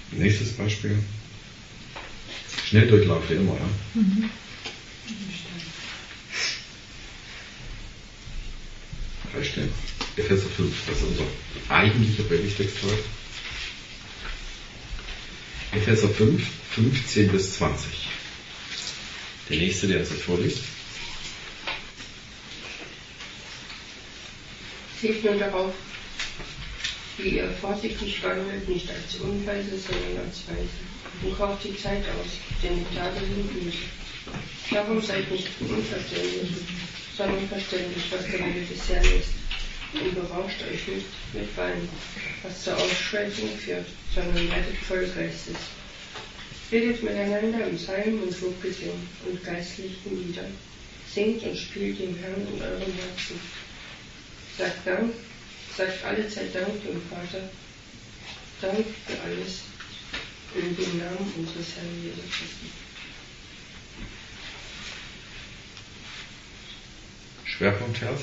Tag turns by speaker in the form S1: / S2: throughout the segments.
S1: Nächstes Beispiel. Schnelldurchlauf wie immer, ja? Drei Stellen. Epheser 5, das ist unser eigentlicher Predigtext heute. Epheser 5, 15 bis 20. Der nächste, der uns das vorliest.
S2: Seht nur darauf, wie ihr vorsichtig wandelt, nicht als Unweise, sondern als Weise. Und kauft die Zeit aus, denn die Tage sind böse. Darum seid nicht unverständlich, sondern verständlich, was der Wille des Herrn ist. Und berauscht euch nicht mit Wein, was zur Ausschweifung führt, sondern werdet voll Geistes. Redet miteinander im Psalm und Lobgesang und geistlichen Liedern. Singt und spielt dem Herrn in eurem Herzen. Sagt Dank, sagt alle Zeit Dank dem Vater. Dank für alles in dem Namen unseres Herrn Jesus Christi.
S1: Schwerpunktvers.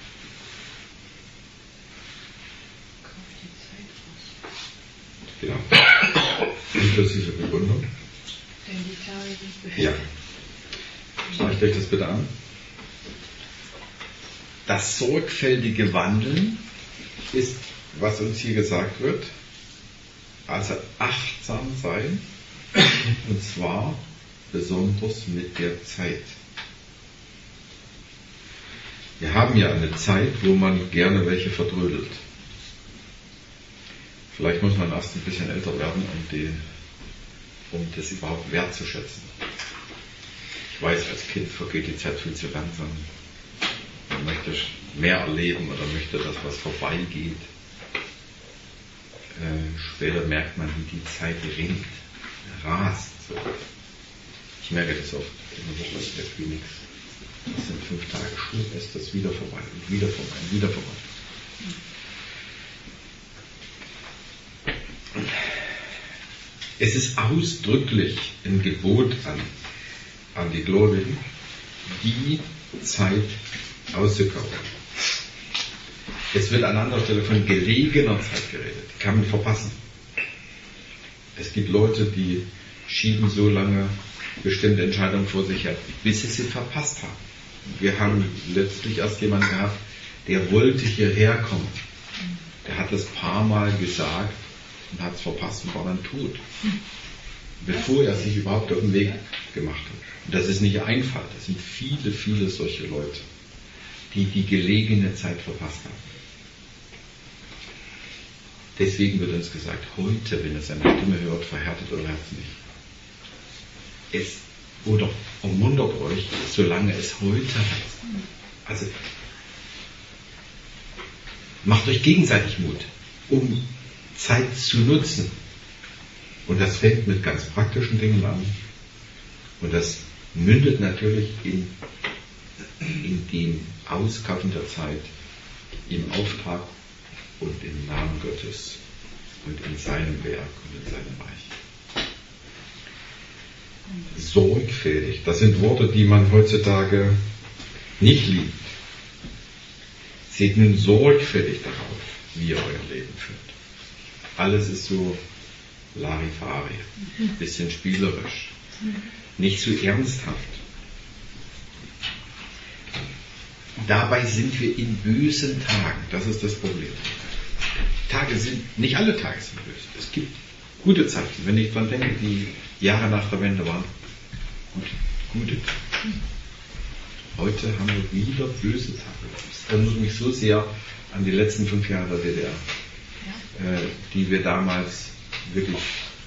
S1: Genau. Inklusive Begründung.
S3: Denn die Tage sind böse.
S1: Ja. Schaut euch das bitte an. Das sorgfältige Wandeln ist, was uns hier gesagt wird, also achtsam sein, und zwar besonders mit der Zeit. Wir haben ja eine Zeit, wo man gerne welche verdrödelt. Vielleicht muss man erst ein bisschen älter werden, um das überhaupt wertzuschätzen. Ich weiß, als Kind vergeht die Zeit viel zu langsam. Man möchte mehr erleben oder möchte, dass was vorbeigeht. Später merkt man, wie die Zeit rinnt, rast. So. Ich merke das oft in der Woche, ist irgendwie nichts. Das sind 5 Tage, schwupp ist das wieder vorbei und wieder vorbei und wieder vorbei. Es ist ausdrücklich ein Gebot an die Gläubigen, die Zeit auszukaufen. Es wird an anderer Stelle von gelegener Zeit geredet. Die kann man verpassen. Es gibt Leute, die schieben so lange bestimmte Entscheidungen vor sich her, bis sie verpasst haben. Wir haben letztlich erst jemanden gehabt, der wollte hierher kommen. Der hat das paar Mal gesagt und hat es verpasst und war dann tot. Bevor er sich überhaupt auf den Weg gemacht hat. Und das ist nicht Einfall, das sind viele, viele solche Leute, die die gelegene Zeit verpasst haben. Deswegen wird uns gesagt, heute, wenn ihr seine Stimme hört, verhärtet euer Herz nicht. Oder ermuntert euch, solange es heute heißt. Also, macht euch gegenseitig Mut, um Zeit zu nutzen. Und das fängt mit ganz praktischen Dingen an. Und das mündet natürlich in dem Auskaufen der Zeit, im Auftrag und im Namen Gottes und in seinem Werk und in seinem Reich. Sorgfältig, das sind Worte, die man heutzutage nicht liebt. Seht nun sorgfältig darauf, wie ihr euer Leben führt. Alles ist so Larifari, bisschen spielerisch, nicht zu ernsthaft. Dabei sind wir in bösen Tagen, das ist das Problem. Nicht alle Tage sind böse. Es gibt gute Zeiten. Wenn ich dran denke, die Jahre nach der Wende waren gute Tage. Heute haben wir wieder böse Tage. Das erinnert mich so sehr an die letzten 5 Jahre der DDR, die wir damals wirklich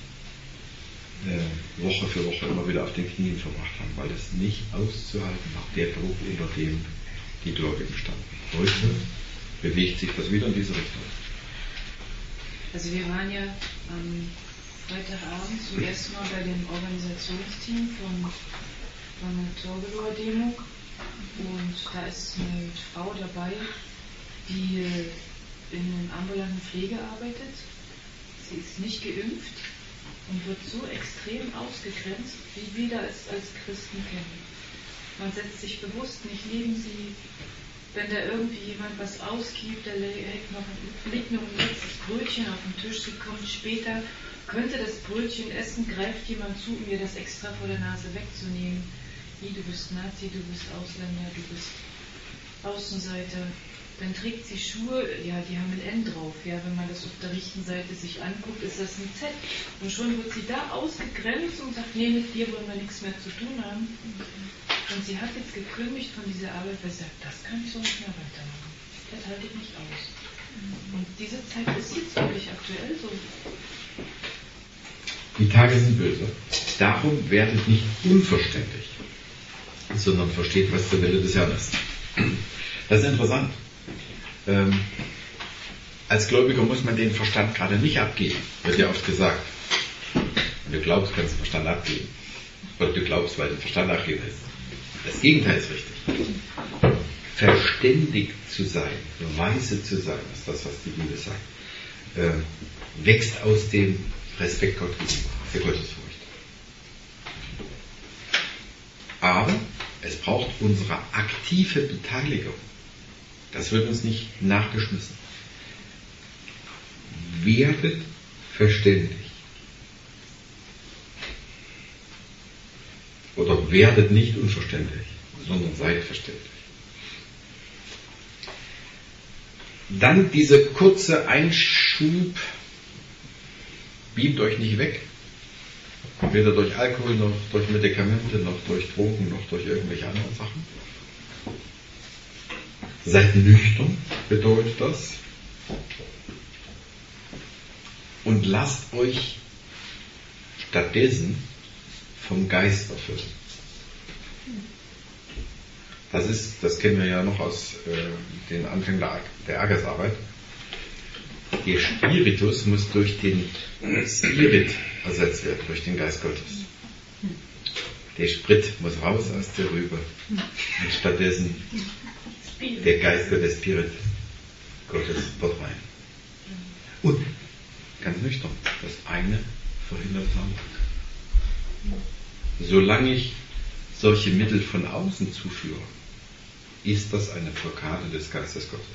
S1: Woche für Woche immer wieder auf den Knien verbracht haben, weil es nicht auszuhalten war, der Druck, unter dem die Gläubigen standen. Heute bewegt sich das wieder in diese Richtung.
S3: Also wir waren ja am Freitagabend zum ersten Mal bei dem Organisationsteam von der Torgelower Demo und da ist eine Frau dabei, die in einer ambulanten Pflege arbeitet. Sie ist nicht geimpft und wird so extrem ausgegrenzt, wie wir das als Christen kennen. Man setzt sich bewusst nicht neben sie, wenn da irgendwie jemand was ausgibt, da liegt noch ein letztes Brötchen auf dem Tisch, sie kommt später, könnte das Brötchen essen, greift jemand zu, um ihr das extra vor der Nase wegzunehmen. Wie, du bist Nazi, du bist Ausländer, du bist Außenseiter. Dann trägt sie Schuhe, ja, die haben ein N drauf. Ja, wenn man das auf der rechten Seite sich anguckt, ist das ein Z. Und schon wird sie da ausgegrenzt und sagt, nee, mit dir wollen wir nichts mehr zu tun haben. Und sie hat jetzt gekündigt von dieser Arbeit, weil sie sagt, das kann ich so nicht mehr weitermachen. Das halte ich nicht aus. Und diese Zeit ist jetzt wirklich aktuell so.
S1: Die Tage sind böse. Darum werdet nicht unverständlich, sondern versteht, was der Wille des Herrn ist. Das ist interessant. Als Gläubiger muss man den Verstand gerade nicht abgeben, wird ja oft gesagt. Wenn du glaubst, kannst du den Verstand abgeben. Oder du glaubst, weil du den Verstand abgeben willst. Das Gegenteil ist richtig. Verständig zu sein, weise zu sein, ist das, was die Bibel sagt. Wächst aus dem Respekt Gott gegenüber, der Gottesfurcht. Aber es braucht unsere aktive Beteiligung. Das wird uns nicht nachgeschmissen. Werdet verständig. Oder werdet nicht unverständlich, sondern seid verständlich. Dann dieser kurze Einschub. Beamt euch nicht weg. Weder durch Alkohol, noch durch Medikamente, noch durch Drogen, noch durch irgendwelche anderen Sachen. Seid nüchtern, bedeutet das. Und lasst euch stattdessen vom Geist erfüllen. Das kennen wir ja noch aus den Anfängen der Agersarbeit. Der Spiritus muss durch den Spirit ersetzt werden, durch den Geist Gottes. Der Sprit muss raus aus der Rübe und stattdessen der Geist Gottes, der Spirit Gottes dort rein. Und ganz nüchtern, das eine verhindert das andere. Solange ich solche Mittel von außen zuführe, ist das eine Blockade des Geistes Gottes.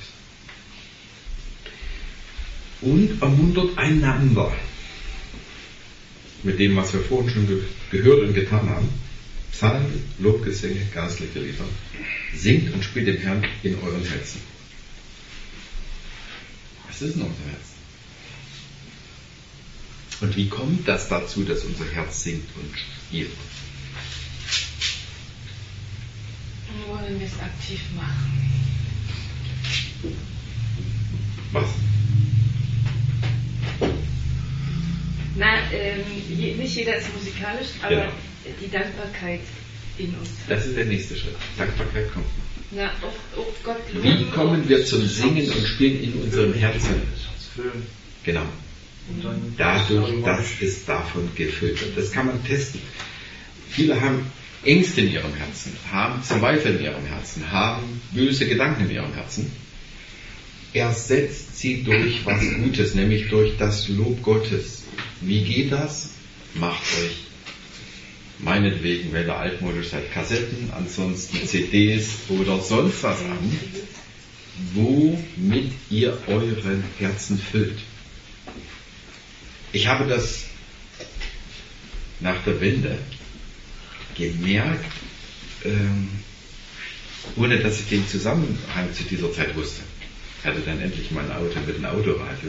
S1: Und ermuntert einander mit dem, was wir vorhin schon gehört und getan haben. Psalmen, Lobgesänge, geistliche Lieder. Singt und spielt dem Herrn in euren Herzen. Was ist in unser Herz? Und wie kommt das dazu, dass unser Herz singt und spielt?
S3: Wollen wir es aktiv machen?
S1: Was?
S3: Na, nicht jeder ist musikalisch, aber
S1: Genau.
S3: Die Dankbarkeit in uns.
S1: Das ist der nächste Schritt. Dankbarkeit kommt.
S3: Na, auch Gott loben.
S1: Wie kommen wir zum Singen und Spielen in unserem Herzen? Genau. Dadurch, dass es davon gefüllt wird. Das kann man testen. Viele haben Ängste in ihrem Herzen, haben Zweifel in ihrem Herzen, haben böse Gedanken in ihrem Herzen. Ersetzt sie durch was Gutes, nämlich durch das Lob Gottes. Wie geht das? Macht euch meinetwegen, wenn ihr altmodisch seid, Kassetten, ansonsten CDs oder sonst was an, womit ihr euren Herzen füllt. Ich habe das nach der Wende gemerkt, ohne dass ich den Zusammenhang zu dieser Zeit wusste. Ich hatte dann endlich mein Auto mit einem Autoradio,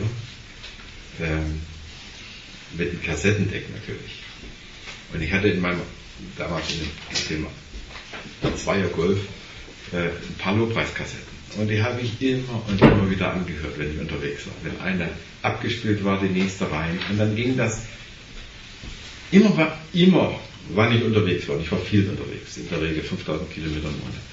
S1: mit einem Kassettendeck natürlich. Und ich hatte damals in dem Zweier Golf ein paar Lobpreiskassetten. Und die habe ich immer und immer wieder angehört, wenn ich unterwegs war. Wenn eine abgespielt war, die nächste rein. Und dann ging das immer, wann ich unterwegs war. Ich war viel unterwegs, in der Regel 5000 Kilometer im Monat.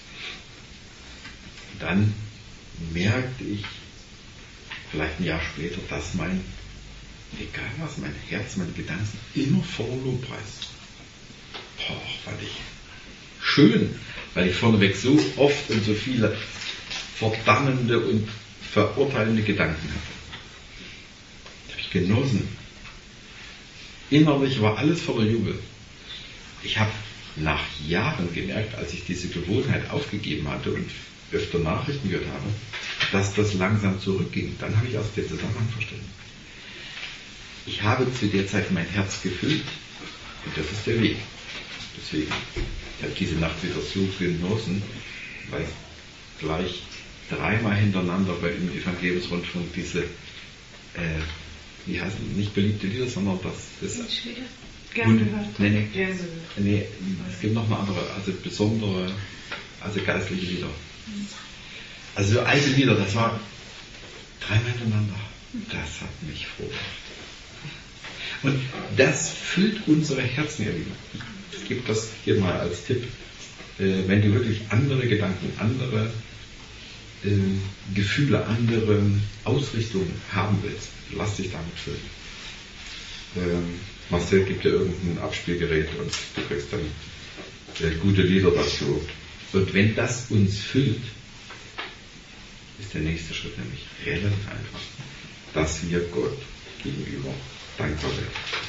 S1: Dann merkte ich, vielleicht ein Jahr später, dass mein Herz, meine Gedanken immer voller Lobpreis. Fand ich schön, weil ich vorneweg so oft und so viele verdammende und verurteilende Gedanken hatte. Das habe ich genossen. Innerlich war alles voller Jubel. Ich habe nach Jahren gemerkt, als ich diese Gewohnheit aufgegeben hatte und öfter Nachrichten gehört habe, dass das langsam zurückging. Dann habe ich aus dem Zusammenhang verstanden. Ich habe zu der Zeit mein Herz gefüllt und das ist der Weg. Deswegen, ich habe diese Nacht wieder so genossen, weil gleich dreimal hintereinander bei dem Evangeliumsrundfunk diese, wie heißt es, nicht beliebte Lieder, sondern das
S3: Gern gehört.
S1: Nee, es gibt noch eine andere, also besondere, also geistliche Lieder. Also so alte Lieder, das war dreimal hintereinander. Das hat mich froh gemacht. Und das füllt unsere Herzen, ihr Lieben. Ich gebe das hier mal als Tipp. Wenn du wirklich andere Gedanken, andere Gefühle, andere Ausrichtungen haben willst, lass dich damit füllen. Marcel gibt dir irgendein Abspielgerät und du kriegst dann gute Lieder dazu. Und wenn das uns füllt, ist der nächste Schritt nämlich relativ einfach, dass wir Gott gegenüber dankbar werden.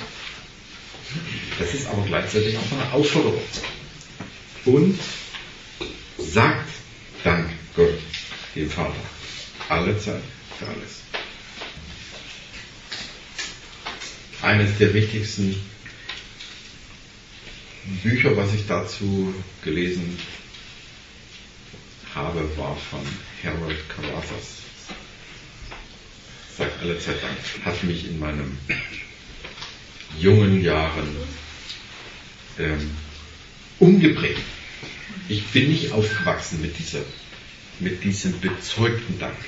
S1: Das ist aber gleichzeitig auch eine Aufforderung. Und sagt Dank Gott, dem Vater, alle Zeit für alles. Eines der wichtigsten Bücher, was ich dazu gelesen habe, war von Harold Carruthers. Sagt alle Zeit Dank. Hat mich in meinen jungen Jahren umgeprägt. Ich bin nicht aufgewachsen mit diesem bezeugten Dank.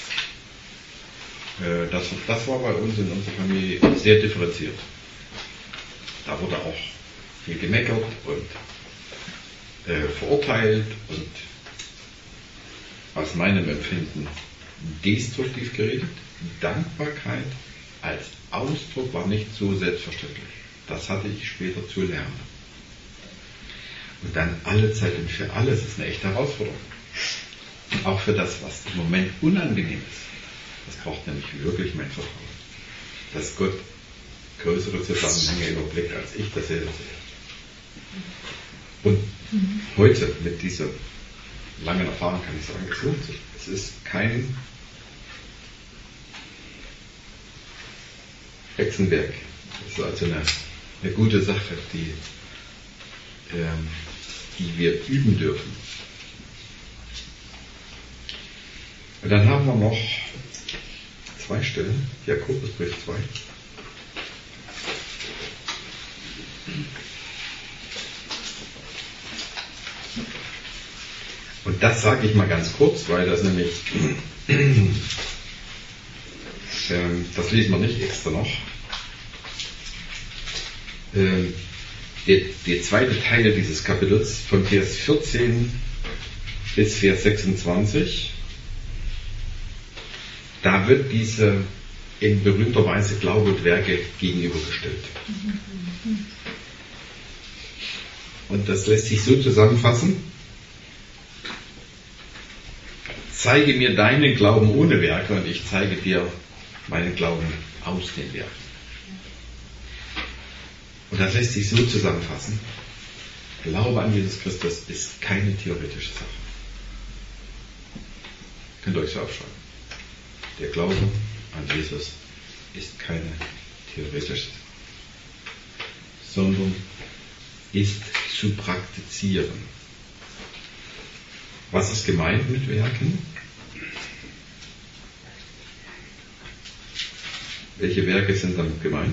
S1: Das war bei uns in unserer Familie sehr differenziert. Da wurde auch viel gemeckert und verurteilt und aus meinem Empfinden destruktiv geredet. Dankbarkeit als Ausdruck war nicht so selbstverständlich. Das hatte ich später zu lernen. Und dann alle Zeit und für alles ist eine echte Herausforderung. Auch für das, was im Moment unangenehm ist. Das braucht nämlich wirklich mein Vertrauen. Dass Gott größere Zusammenhänge überblickt, als ich das selber sehe. Und heute mit dieser langen Erfahrung kann ich sagen, es lohnt sich. Es ist kein Hexenwerk. Es ist also eine gute Sache, die wir üben dürfen. Und dann haben wir noch 2 Stellen, Jakobusbrief 2. Und das sage ich mal ganz kurz, weil das nämlich, das lesen wir nicht extra noch. Der zweite Teil dieses Kapitels von Vers 14 bis Vers 26, da wird diese in berühmter Weise Glaube und Werke gegenübergestellt. Und das lässt sich so zusammenfassen: Zeige mir deinen Glauben ohne Werke und ich zeige dir meinen Glauben aus den Werken. Und das lässt sich so zusammenfassen: Glaube an Jesus Christus ist keine theoretische Sache. Könnt ihr euch so aufschreiben. Der Glaube an Jesus ist keine theoretische Sache, sondern ist zu praktizieren. Was ist gemeint mit Werken? Welche Werke sind damit gemeint?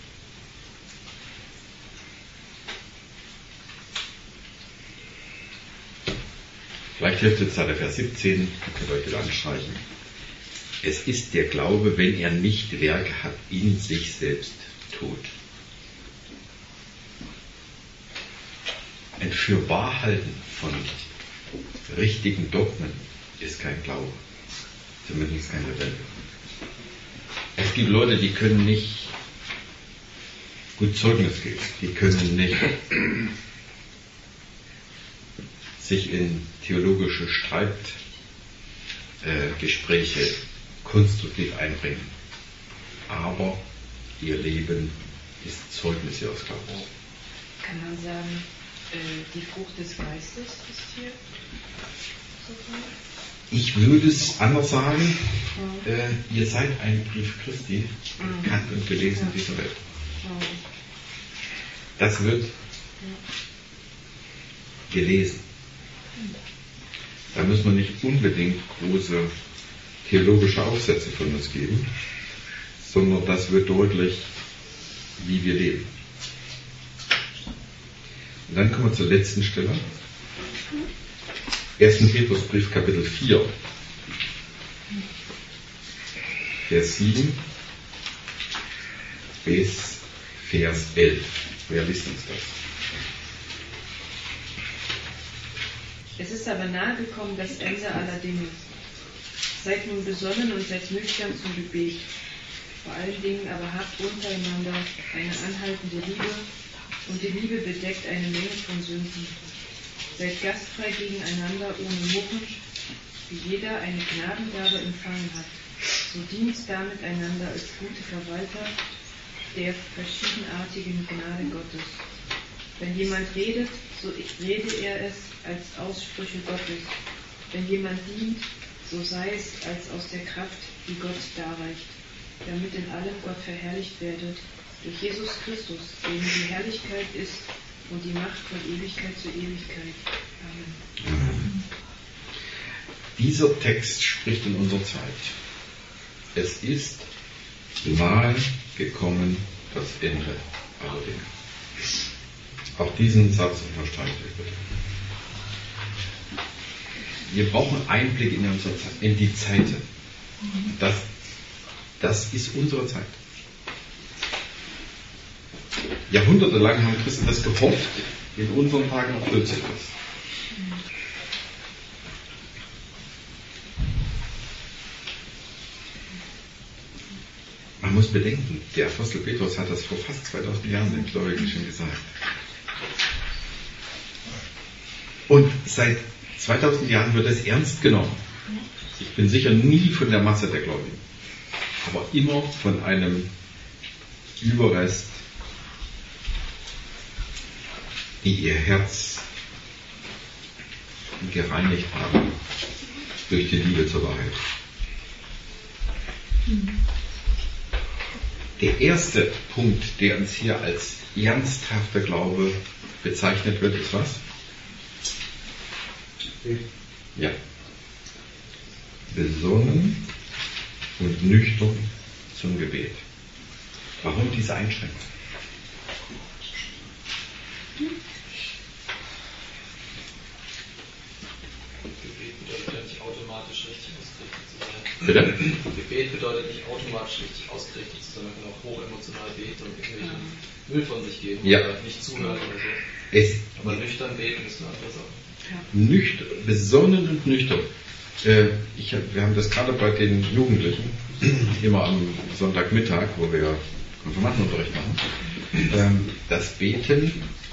S1: Vielleicht hilft jetzt da der Vers 17, könnt ihr euch wieder anstreichen. Es ist der Glaube, wenn er nicht Werke hat, in sich selbst tot. Ein Fürwahrhalten von richtigen Dogmen ist kein Glaube. Zumindest kein Rebell. Es gibt Leute, die können nicht gut Zeugnis geben. Die können nicht sich in theologische Streitgespräche konstruktiv einbringen. Aber ihr Leben ist Zeugnis ihres Glaubens.
S3: Kann man sagen, die Frucht des Geistes ist hier
S1: Ich würde es anders sagen, ihr seid ein Brief Christi, bekannt und gelesen in dieser Welt. Das wird gelesen. Da müssen wir nicht unbedingt große theologische Aufsätze von uns geben, sondern das wird deutlich, wie wir leben. Und dann kommen wir zur letzten Stelle. 1. Petrusbrief, Kapitel 4, Vers 7 bis Vers 11. Wer liest uns das?
S3: Es ist aber nahe gekommen das Ende aller Dinge. Seid nun besonnen und seid nüchtern zum Gebet. Vor allen Dingen aber habt untereinander eine anhaltende Liebe, und die Liebe bedeckt eine Menge von Sünden. Seid gastfrei gegeneinander ohne Murren, wie jeder eine Gnadengabe empfangen hat. So dient damit einander als gute Verwalter der verschiedenartigen Gnade Gottes. Wenn jemand redet, so rede er es als Aussprüche Gottes. Wenn jemand dient, so sei es als aus der Kraft, die Gott darreicht, damit in allem Gott verherrlicht werde, durch Jesus Christus, dem die Herrlichkeit ist und die Macht von Ewigkeit zu Ewigkeit. Amen.
S1: Dieser Text spricht in unserer Zeit. Es ist nahe gekommen das Ende aller Dinge. Auch diesen Satz unterstreicht er bitte. Wir brauchen Einblick in die Zeiten. Das ist unsere Zeit. Jahrhundertelang haben Christen das gehofft, in unseren Tagen erfüllt sich das. Man muss bedenken, der Apostel Petrus hat das vor fast 2000 Jahren den Gläubigen schon gesagt. Und seit 2000 Jahren wird es ernst genommen. Ich bin sicher nie von der Masse der Gläubigen, aber immer von einem Überrest, die ihr Herz gereinigt haben durch die Liebe zur Wahrheit. Der erste Punkt, der uns hier als ernsthafter Glaube bezeichnet wird, ist was? Ja. Besonnen und nüchtern zum Gebet. Warum diese Einschränkung? Bitte?
S4: Gebet bedeutet nicht automatisch richtig ausgerichtet zu sein, man kann auch hochemotional beten und irgendwelchen Müll von sich geben oder nicht zuhören oder so. Aber nüchtern beten ist eine andere Sache.
S1: Besonnen und nüchtern. Wir haben das gerade bei den Jugendlichen, immer am Sonntagmittag, wo wir Konfirmandenunterricht machen. Das Beten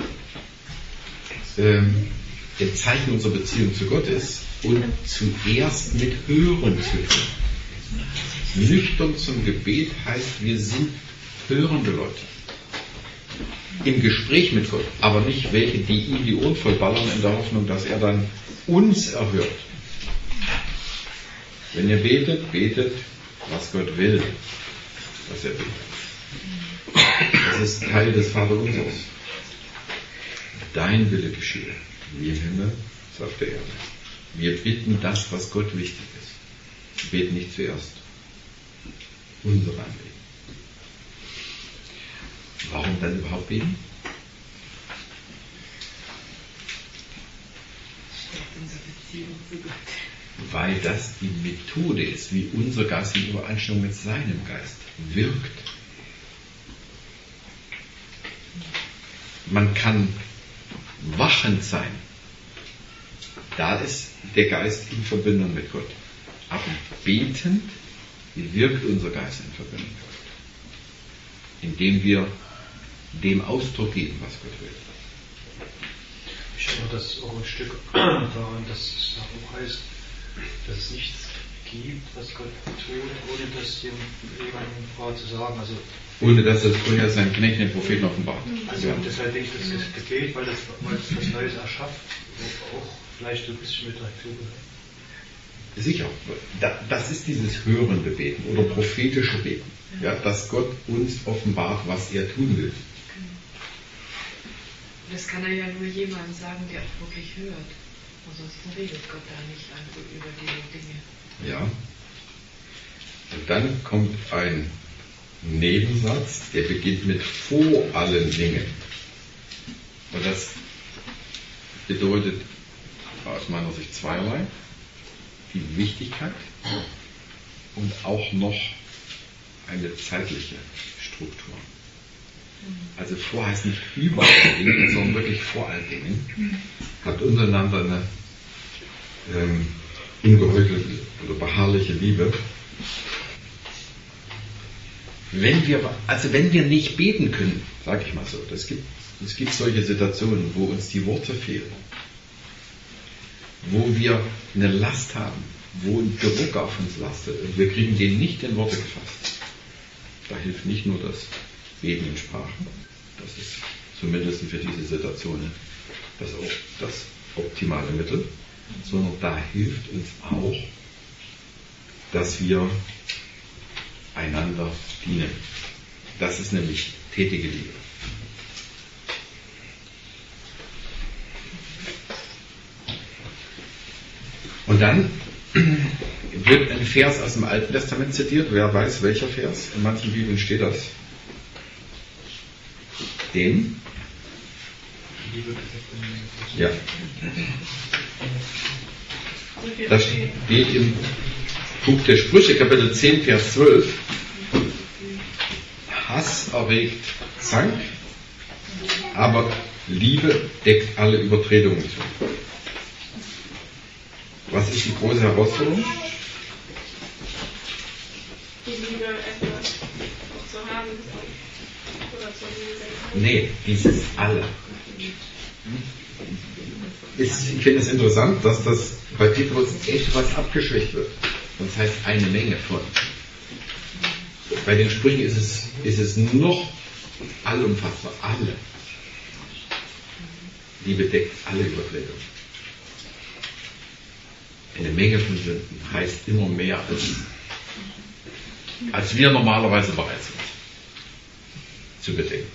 S1: ein Zeichen unserer Beziehung zu Gott ist und zuerst mit Hören zu tun. Nüchtern zum Gebet heißt, wir sind hörende Leute. Im Gespräch mit Gott, aber nicht welche, die ihm die Ohren vollballern in der Hoffnung, dass er dann uns erhört. Wenn ihr betet, betet, was Gott will, was er betet. Das ist Teil des Vaterunsers. Dein Wille geschehe, wie im Himmel, so auf der Erde. Wir bitten das, was Gott wichtig ist. Wir beten nicht zuerst unsere Anliegen. Warum dann überhaupt beten? Weil das die Methode ist, wie unser Geist in Übereinstimmung mit seinem Geist wirkt. Man kann wachend sein. Da ist der Geist in Verbindung mit Gott. Aber betend wirkt unser Geist in Verbindung mit Gott. Indem wir dem Ausdruck geben, was Gott will.
S5: Ich denke, das ist auch ein Stück daran, dass es auch heißt, dass es nichts gibt, was Gott tut, ohne das jemandem vorher zu sagen. Also,
S1: ohne dass es vorher seinen Knecht den Propheten offenbart.
S5: Also deshalb denke ich, das ist Gebet, weil es was Neues erschafft, auch vielleicht ein bisschen mit der Tube
S1: sicher, das ist dieses hörende Beten oder prophetische Beten, ja, dass Gott uns offenbart, was er tun will.
S3: Das kann er ja nur jemandem sagen, der auch wirklich hört. Ansonsten redet Gott da nicht über die Dinge.
S1: Ja. Und dann kommt ein Nebensatz, der beginnt mit vor allen Dingen. Und das bedeutet aus meiner Sicht zweierlei. Die Wichtigkeit und auch noch eine zeitliche Struktur. Also vor heißt nicht über allen Dingen, sondern wirklich vor allen Dingen. Hat untereinander eine ungeheuchelte oder beharrliche Liebe. Wenn wir nicht beten können, sage ich mal so, es gibt solche Situationen, wo uns die Worte fehlen, wo wir eine Last haben, wo ein Druck auf uns lastet und wir kriegen den nicht in Worte gefasst. Da hilft nicht nur das Beten in Sprachen, das ist zumindest für diese Situationen das optimale Mittel, sondern da hilft uns auch, dass wir einander dienen. Das ist nämlich tätige Liebe. Und dann wird ein Vers aus dem Alten Testament zitiert. Wer weiß, welcher Vers? In manchen Bibeln steht das. Den? Ja. Das steht im Buch der Sprüche, Kapitel 10, Vers 12. Hass erregt Zank, aber Liebe deckt alle Übertretungen zu. Was ist die große Herausforderung?
S6: Die Liebe etwas zu haben oder zu lesen.
S1: Nee, dieses alle. Ich finde es interessant, dass das bei Petrus etwas abgeschwächt wird. Das heißt eine Menge von. Bei den Sprüchen ist es noch allumfassbar, alle. Liebe deckt alle Übertretungen. Eine Menge von Sünden heißt immer mehr, als wir normalerweise bereit sind zu bedenken.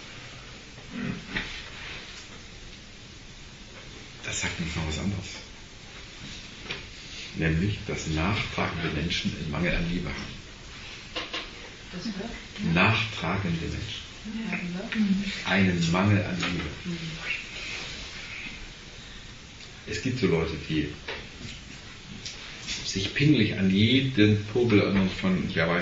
S1: Das sagt uns noch was anderes. Nämlich, dass nachtragende Menschen einen Mangel an Liebe haben. Nachtragende Menschen. Einen Mangel an Liebe. Es gibt so Leute, die sich pingelig an jeden Popel erinnern von, wer weiß,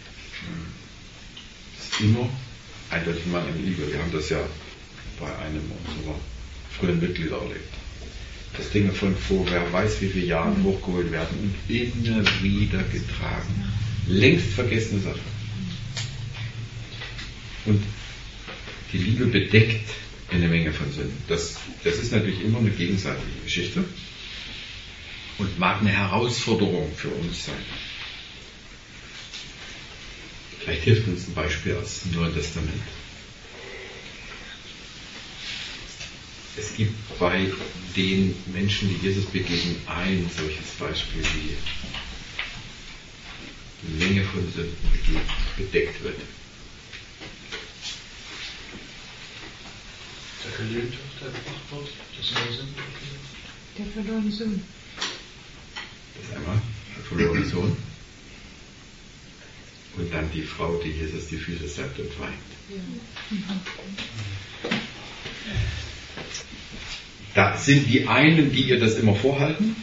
S1: das ist immer eindeutig ein Mangel an Liebe. Wir haben das ja bei einem unserer frühen Mitglieder erlebt. Dass Dinge von vor, wer weiß wie viele Jahren hochgeholt werden und immer wieder getragen. Längst vergessene Sache. Und die Liebe bedeckt eine Menge von Sünden. Das ist natürlich immer eine gegenseitige Geschichte und mag eine Herausforderung für uns sein. Vielleicht hilft uns ein Beispiel aus dem Neuen Testament. Es gibt bei den Menschen, die Jesus begegnen, ein solches Beispiel, wie eine Menge von Sünden bedeckt wird.
S5: Der Gelöhnte, der gebracht wird, das neue Sünden.
S3: Der verlorene Sohn.
S1: Das ist einmal der verlorene Sohn. Und dann die Frau, die Jesus die Füße salbt und weint. Ja. Da sind die einen, die ihr das immer vorhalten.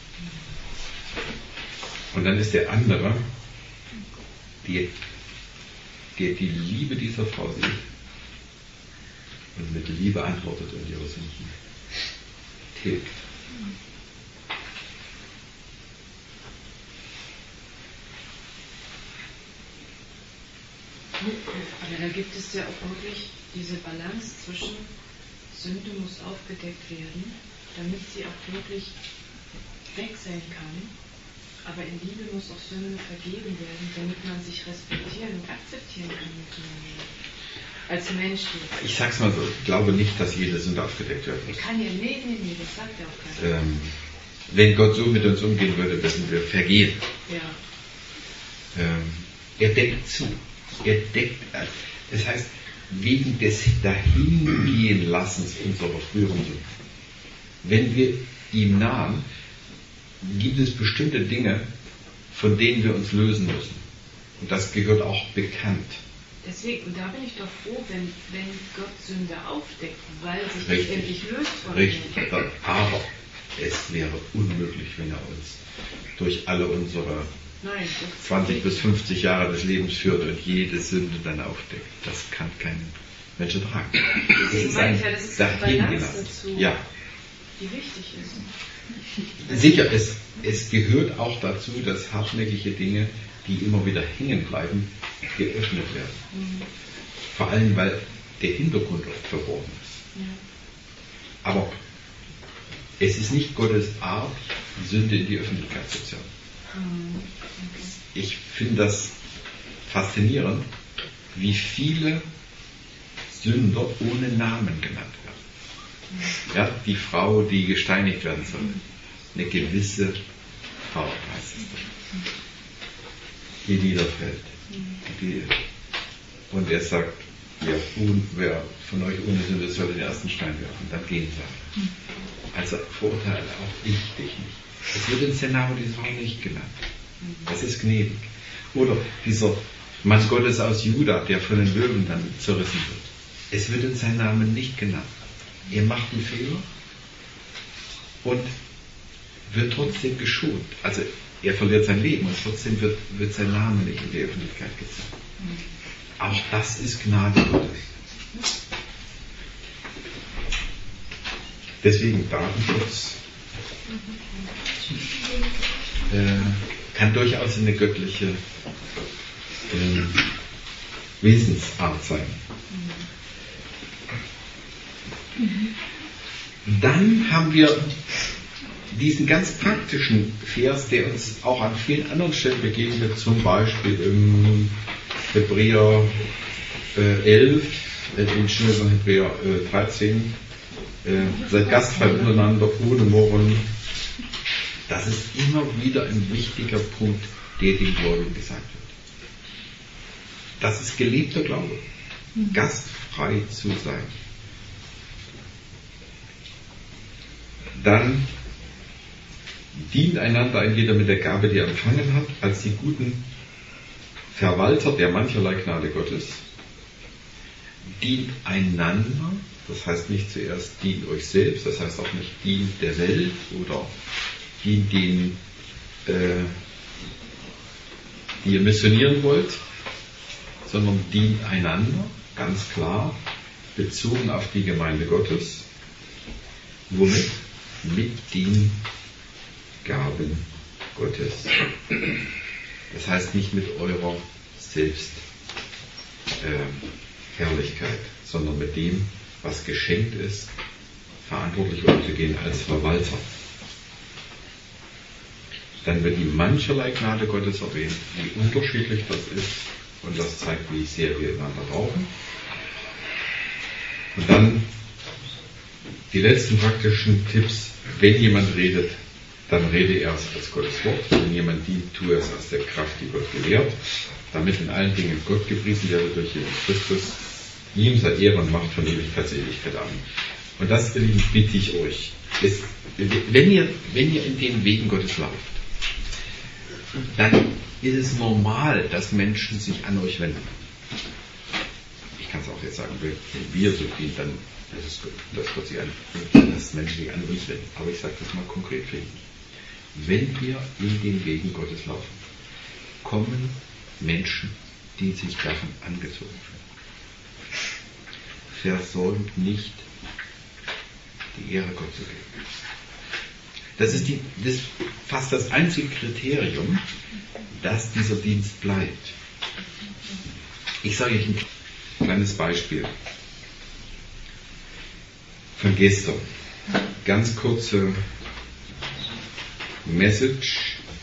S1: Und dann ist der andere, der die Liebe dieser Frau sieht und mit Liebe antwortet und ihre Sünden tilgt.
S3: Aber da gibt es ja auch wirklich diese Balance zwischen Sünde muss aufgedeckt werden, damit sie auch wirklich weg sein kann. Aber in Liebe muss auch Sünde vergeben werden, damit man sich respektieren und akzeptieren kann miteinander. Als Mensch.
S1: Ich sag's mal so, ich glaube nicht, dass jede Sünde aufgedeckt werden muss.
S3: Kann ja, nee, das sagt ja auch keiner.
S1: Wenn Gott so mit uns umgehen würde, würden wir vergehen.
S3: Ja.
S1: Er deckt zu. Das heißt, wegen des Dahingehen-Lassens unserer früheren Sünden. Wenn wir ihm nahen, gibt es bestimmte Dinge, von denen wir uns lösen müssen. Und das gehört auch bekannt.
S3: Deswegen, und da bin ich doch froh, wenn Gott Sünde aufdeckt, weil er sich
S1: Richtig.
S3: endlich löst von
S1: Richtig. Aber es wäre unmöglich, wenn er uns durch alle unsere 20 bis 50 Jahre des Lebens führt und jede Sünde dann aufdeckt. Das kann kein Mensch ertragen.
S3: Das ist ein Balance dazu,
S1: ja.
S3: die wichtig ist.
S1: Sicher, es gehört auch dazu, dass hartnäckige Dinge, die immer wieder hängen bleiben, geöffnet werden. Mhm. Vor allem, weil der Hintergrund oft verborgen ist. Ja. Aber es ist nicht Gottes Art, Sünde in die Öffentlichkeit zu zerren. Mhm. Okay. Ich finde das faszinierend, wie viele Sünder ohne Namen genannt werden. Mhm. Ja, die Frau, die gesteinigt werden soll. Eine gewisse Frau heißt es dann. Die niederfällt. Und er sagt, ja, wer von euch ohne Sünde soll den ersten Stein werfen, dann gehen sie. Also verurteile auch ich dich nicht. Es wird uns der Name dieser Frau nicht genannt. Das ist gnädig. Oder dieser Mann Gottes aus Juda, der von den Löwen dann zerrissen wird. Es wird uns sein Name nicht genannt. Er macht einen Fehler und wird trotzdem geschont. Also er verliert sein Leben und trotzdem wird sein Name nicht in die Öffentlichkeit gezeigt. Auch das ist Gnade Gottes. Deswegen Datenschutz kann durchaus eine göttliche Wesensart sein. Dann haben wir diesen ganz praktischen Vers, der uns auch an vielen anderen Stellen begegnet, zum Beispiel im Hebräer 11, in Hebräer 13, seid gastfrei untereinander, ohne Murren. Das ist immer wieder ein wichtiger Punkt, der den Gläubigen gesagt wird. Das ist gelebter Glaube, gastfrei zu sein. Dann dient einander ein jeder mit der Gabe, die er empfangen hat, als die guten Verwalter der mancherlei Gnade Gottes. Dient einander, das heißt nicht zuerst dient euch selbst, das heißt auch nicht dient der Welt oder dient denen, die ihr missionieren wollt, sondern dient einander, ganz klar, bezogen auf die Gemeinde Gottes. Womit? Mit den Gaben Gottes. Das heißt nicht mit eurer Selbstherrlichkeit, sondern mit dem, was geschenkt ist, verantwortlich umzugehen als Verwalter. Dann wird die mancherlei Gnade Gottes erwähnt, wie unterschiedlich das ist, und das zeigt, wie sehr wir einander brauchen. Und dann die letzten praktischen Tipps: Wenn jemand redet, dann rede er es als Gottes Wort. Wenn jemand dient, tue es aus der Kraft, die Gott gewährt, damit in allen Dingen Gott gepriesen werde durch Jesus Christus. Ihm sei Ehre und Macht von Ewigkeit zu Ewigkeit. Amen. Und das, ihr Lieben, bitte ich euch. Wenn ihr in den Wegen Gottes lauft, dann ist es normal, dass Menschen sich an euch wenden. Ich kann es auch jetzt sagen, wenn wir so dienen, dann ist es gut, dass Gott sich dass Menschen sich an uns wenden. Aber ich sage das mal konkret für ihn. Wenn wir in den Wegen Gottes laufen, kommen Menschen, die sich davon angezogen fühlen. Versäumt nicht, die Ehre Gott zu geben. Das ist fast das einzige Kriterium, dass dieser Dienst bleibt. Ich sage euch ein kleines Beispiel von gestern. Ganz kurze Message.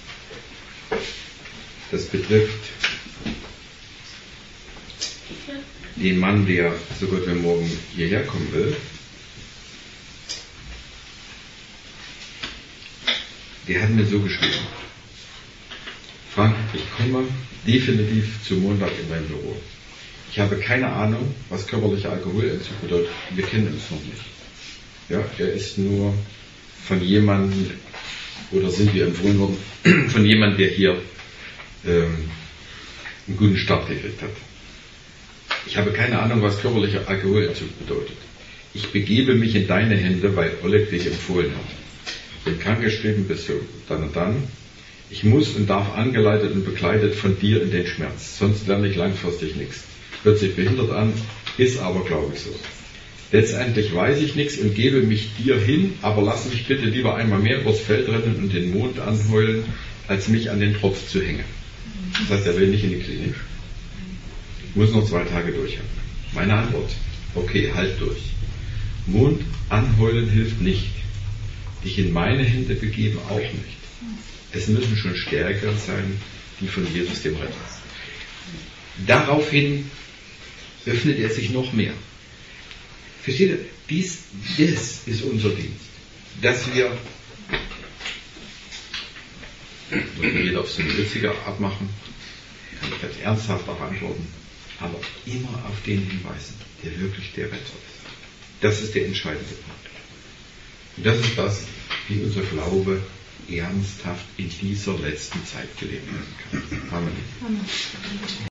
S1: Das betrifft den Mann, der so gut wie morgen hierher kommen will. der hat mir so geschrieben: Frank, ich komme definitiv zum Montag in mein Büro. Ich habe keine Ahnung, was körperlicher Alkoholentzug bedeutet. Wir kennen uns noch nicht. Ja, er ist nur von jemandem, oder sind wir empfohlen worden, von jemandem, der hier einen guten Start gekriegt hat. Ich habe keine Ahnung, was körperlicher Alkoholentzug bedeutet. Ich begebe mich in deine Hände, weil Oleg dich empfohlen hat. Bin krankgeschrieben bis so dann und dann. Ich muss und darf angeleitet und begleitet von dir in den Schmerz. Sonst lerne ich langfristig nichts. Hört sich behindert an, ist aber, glaube ich, so. Letztendlich weiß ich nichts und gebe mich dir hin, aber lass mich bitte lieber einmal mehr übers Feld rennen und den Mond anheulen, als mich an den Tropf zu hängen. Das heißt, er will nicht in die Klinik. Ich muss noch 2 Tage durchhalten. Meine Antwort: okay, halt durch. Mond anheulen hilft nicht. Dich in meine Hände begeben auch nicht. Es müssen schon Stärker sein, die von Jesus dem Retter. Daraufhin öffnet er sich noch mehr. Versteht ihr? Das ist unser Dienst. Dass wir, muss man jeder auf so eine witzige Art machen, kann ich ganz ernsthaft auch antworten, aber immer auf den hinweisen, der wirklich der Retter ist. Das ist der entscheidende Punkt. Und das ist das, wie unser Glaube ernsthaft in dieser letzten Zeit gelebt werden kann. Amen.